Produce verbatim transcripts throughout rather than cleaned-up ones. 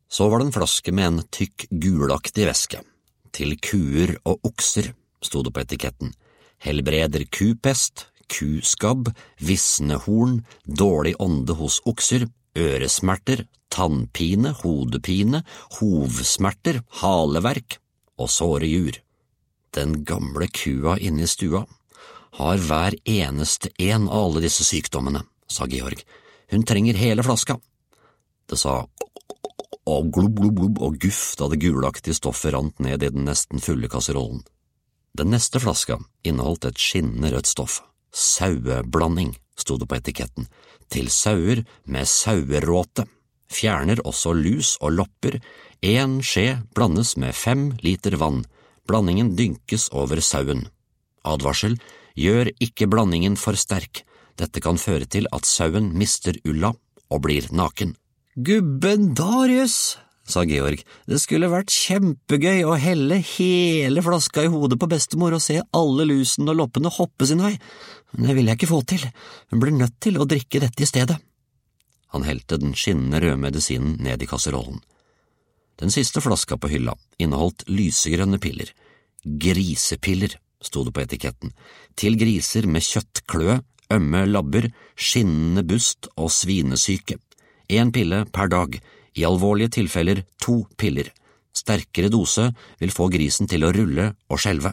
Så var det en flaske med en tykk gulaktig væske. Til kuer og okser, stod det på etiketten. Helbreder kupest, kuskabb, visne horn, dårlig ånde hos okser, øresmerter, tannpine, hodepine, hovsmerter, haleverk og såre jur. Den gamle kua inne i stua har hver eneste en av alle disse sykdommene, sa Georg. Hun trenger hele flaska. Det sa og glubb, glubb, glubb og guff da det gulaktige stoffet rant ned i den nesten fulle kasserollen. Den neste flaska inneholdt et skinnende rødt stoff. Saueblanding, stod det på etiketten. Til sauer med saueråte. Fjerner også lus og lopper. En skje blandes med fem liter vann. Blandingen dynkes over sauen. Advarsel, gjør ikke blandingen for sterk. Dette kan føre til at sauen mister ulla og blir naken. Gubben Darius, sa Georg, det skulle vært kjempegøy å helle hele flaska i hodet på bestemor og se alle lusen og loppene hoppe sin vei, men det vil jeg ikke få til. Hun blir nødt til å drikke dette i stedet. Han helte den skinnende røde medisinen ned i kasserollen. Den siste flaska på hylla inneholdt lysegrønne piller. Grisepiller, stod det på etiketten, til griser med kjøttkløe, ømme labber, skinnende bust og svinesyke. En pille per dag, i alvorlige tilfeller to piller. Sterkere dose vil få grisen til å rulle og skjelve.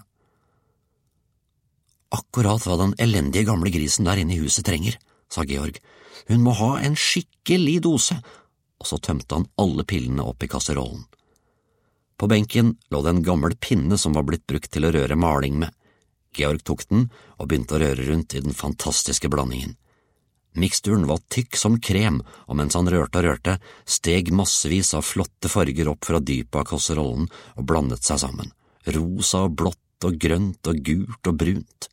Akkurat hva den elendige gamle grisen der inne i huset trenger, sa Georg. Hun må ha en skikkelig dose, og så tømte han alle pillene opp i kasserollen. På benken lå det en gammel pinne som var blitt brukt til å røre maling med. Georg tok den og begynte å røre rundt i den fantastiske blandingen. Miksturen var tykk som krem, og mens han rørte og rørte, steg massevis av flotte farger opp fra dypet av kasserollen og blandet seg sammen. Rosa og blått og grønt og gult og brunt.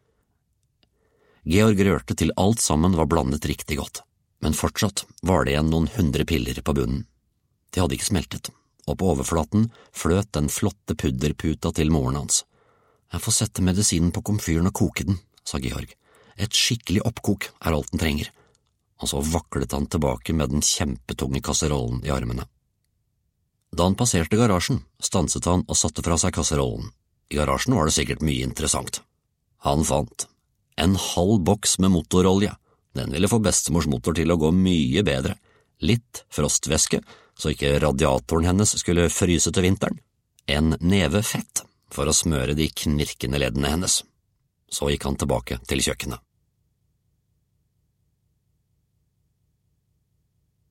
Georg rørte til alt sammen var blandet riktig godt, men fortsatt var det igjen noen hundre piller på bunnen. De hadde ikke smeltet, og på overflaten fløt den flotte pudderputa til moren hans. Jeg får sette medisinen på komfyren og koke den, sa Georg. Et skikkelig oppkok er alt den trenger, og så vaklet han tilbake med den kjempetunge kasserollen i armene. Da han passerte garasjen, stanset han og satte fra seg kasserollen. I garasjen var det sikkert mye interessant. Han fant en halv boks med motorolje. Den ville få bestemors motor til å gå mye bedre. Litt frostvæske, så ikke radiatoren hennes skulle fryse til vinteren. En neve fett for å smøre de knirkende leddene hennes. Så gikk han tilbake til kjøkkenet.